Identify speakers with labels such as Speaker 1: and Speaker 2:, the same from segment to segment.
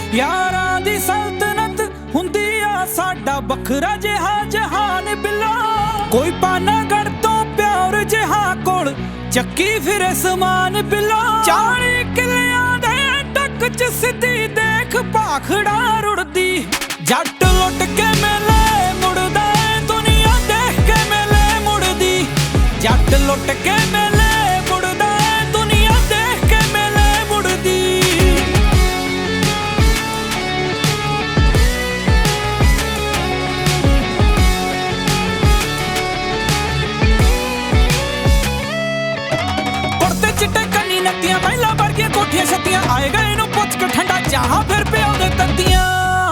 Speaker 1: यारां दी सल्तनत हुंदी आ साडा बखरा जिहा जहान बिला। कोई पानागढ़ तो प्यार जिहा कोल चक्की फिरे समान बिला। 40 किलियां दे टक च सिद्धी देख भाखड़ा रुड़दी। जट लुट के मेले मुड़दा दुनिया देख के मेले मुड़दी। जट लुट के मेले मुड़दा दुनिया देख के मेले मुड़दी। कुर्ते चिट्टे कन्नी नत्तियां महिला वर्गियां कोठियां छत्तियां। आए गए नूं पुछ के ठंडा चाह फिर पिओ दे तत्तियां।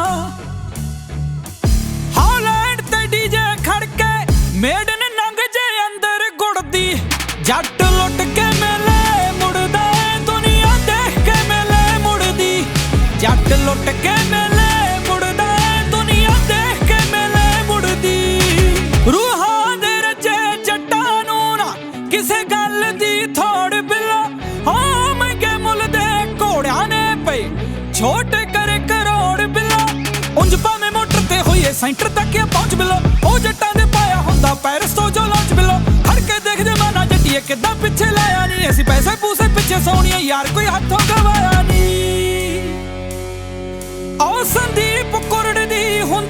Speaker 1: हॉलैंड ते डीजे खड़के मेडन नंग जे अंदर गुड़दी। जट लुट के मेले मुड़दा दुनिया देख के मेले मुड़दी। जट लुट के मेले मुड़दा दुनिया देख के मेले मुड़दी। रूहां दे रजे जट्टां नूं ना किसे गल दी थोड़ बिला। हो महंगे मुल दे घोड़ियां ने पए छोटे करे करोड़ बिला। उंज भावें मोटर ते होइए सेंटर तक पहुंच बिलो। ओ जट्टां दे पाया हुंदा पैरिस तो जो लौंच बिलो। खड़ के देख दे माना जट्टीए किद्दां पिछे लाया नी। असीं पैसे पूसे पिछे सोहणिए यार कोई हत्थों गवाया नी। ओ संदीप कुरड़ दी